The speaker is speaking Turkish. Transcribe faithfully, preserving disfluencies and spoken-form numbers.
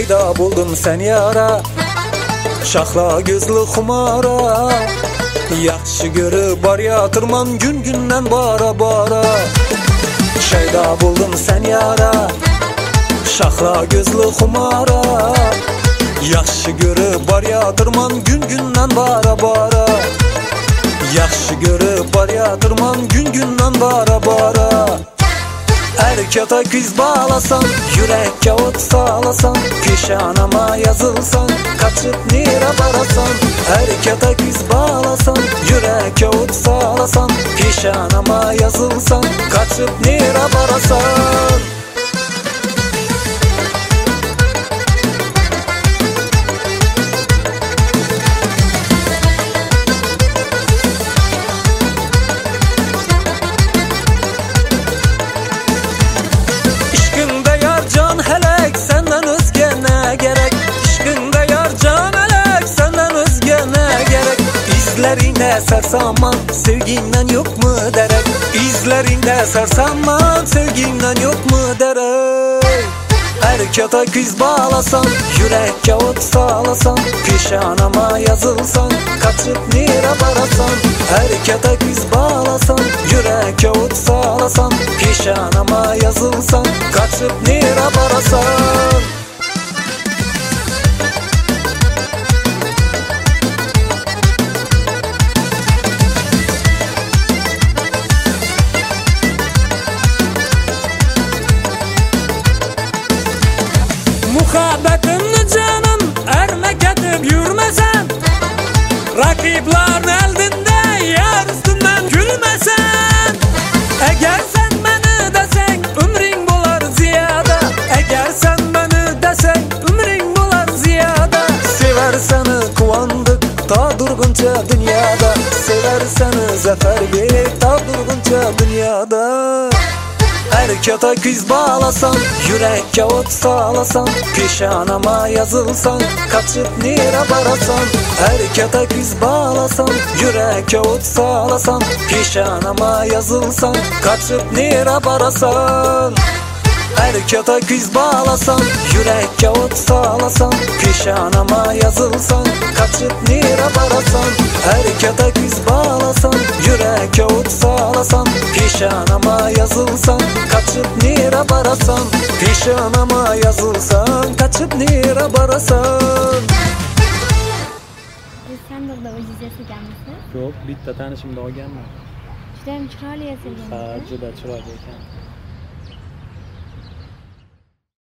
Peyda buldum sen yara, şahla gözlü xumara. Yaxşı görüp bar yatırman gün gündən bara bara. Şeyda buldum sen yara, şahla gözlü xumara. Yaxşı görüp bar yatırman gün gündən bara bara. Yaxşı görüp bar yatırman gün gündən bara bara. Erkete kız bağlasan, yürekke ot sağlasan, pişanama yazılsan, kaçıp nere barasan. Erkete kız bağlasan, yürekke ot sağlasan, pişanama yazılsan, kaçıp nere barasan. İzlerinde sarsaman sevginden yok mu derek. İzlerinde sarsaman sevginden yok mu derek. Erkete kız bağlasan, yürekke ot sağlasan, pişanama yazılsan, kaçıp nere barasan. Erkete kız bağlasan, yürekke ot sağlasan, pişanama yazılsan, kaçıp nere barasan. Muhabbetimni canım ermek edip yürmesen, rakipların eldinde yer üstünden gülmesen. Eğer sen beni desen ömrin bular ziyada. Eğer sen beni desen ömrin bular ziyada. Severseni kuvandık ta durgunca dünyada. Severseni zafer bir ta durgunca dünyada. Erkete kız bağlasan, yürekke ot sağlasan, pişanama yazılsan, kaçıp nere barasan. Erkete kız bağlasan, yürekke ot sağlasan, pişanama yazılsan, kaçıp nere barasan. Erkete kız bağlasan, yürekke ot sağlasan, pişanama yazılsan, kaçıp nere barasan. Erkete kız bağlasan, yürekke ot sağlasan, pişanama yazılsan, kaçıp nere barasan. Pişanama yazılsan, kaçıp nere barasan. Sen de burada o'zingizga kelganmisiz? Yo'q, bitta tanishimni olganman. Judayam chiroyli yasalgan. Ha, juda chiroyli ekan.